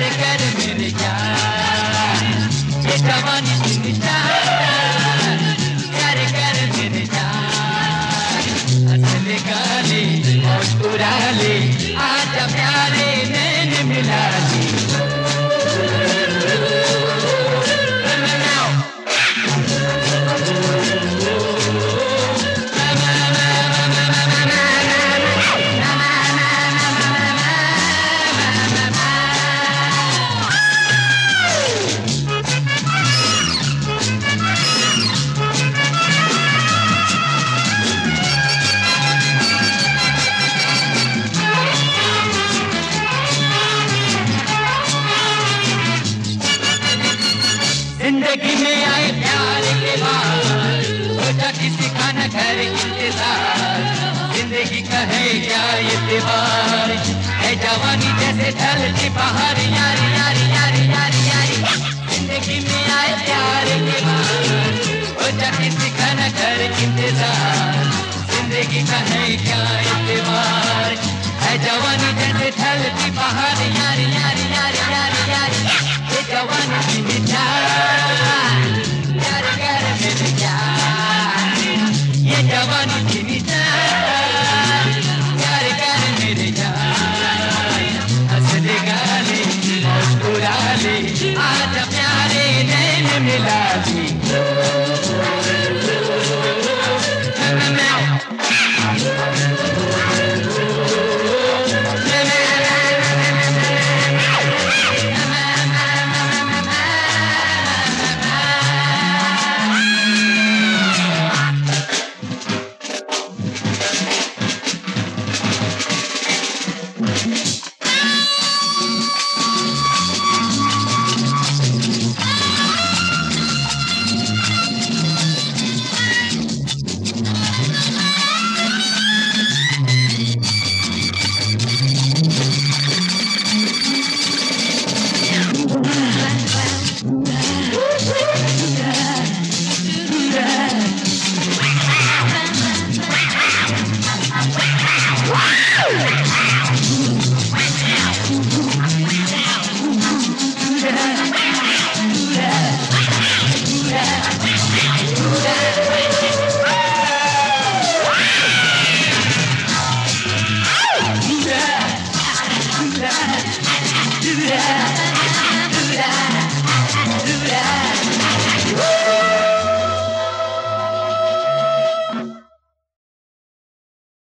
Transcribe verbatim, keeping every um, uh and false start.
कर मेरे यार, ये जवानी की निशान, प्यार कर मेरे यार, हंस ले गाले मुस्कुरा ले, आजा प्यारे नैन मिला ले। जिंदगी में आए प्यार के बाद, सोचा किसी का न करे इंतजार, जिंदगी का है क्या ये त्योहार, है जवानी जैसे ढलती पहाड़, यारी यारी यारी यारी यारी। जिंदगी में आए प्यार के बाद, सोचा किसी का न करे इंतजार, जिंदगी का है क्या ये त्योहार, है जवानी जैसे ढलती पहाड़, यारी यारी यारी यारी यारी। ये जवानी की निशान, प्यार कर मेरे यार, ये जवानी की निशान, प्यार कर मेरे यार, हंस ले गाले मुस्कुरा ले, आजा प्यारे नैन मिला